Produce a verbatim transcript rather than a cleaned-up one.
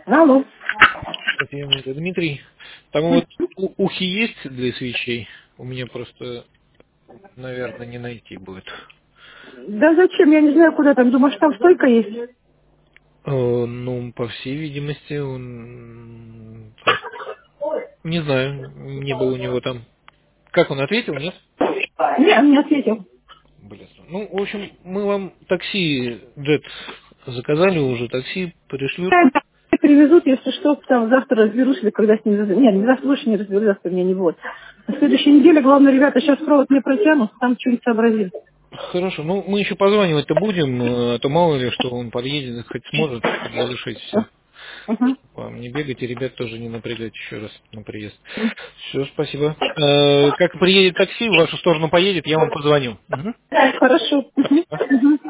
Алло. Татьяна, это Дмитрий. Там вот у- ухи есть для свечей? У меня просто, наверное, не найти будет. Да зачем? Я не знаю, куда там. Думаешь, там стойка есть? Э, ну, по всей видимости, он... так, не знаю, не было у него там. Как он ответил, нет? Не, он не ответил. Блин. Ну, в общем, мы вам такси, Джет, заказали уже, такси пришлют. Да, привезут, если что, там завтра разберусь, или когда с ним... раз- Нет, не завтра больше не разберусь, завтра меня не будет. На следующей неделе, главное, ребята сейчас провод не протянут, там что-нибудь сообразим. Хорошо, ну мы еще позванивать-то будем, э, а то мало ли, что он подъедет, хоть сможет завершить все. Угу. Вам не бегать, и ребят тоже не напрягать еще раз на приезд. Все, спасибо. Э, как приедет такси, в вашу сторону поедет, я вам позвоню. Мгм. Хорошо. Угу. Спасибо. Угу.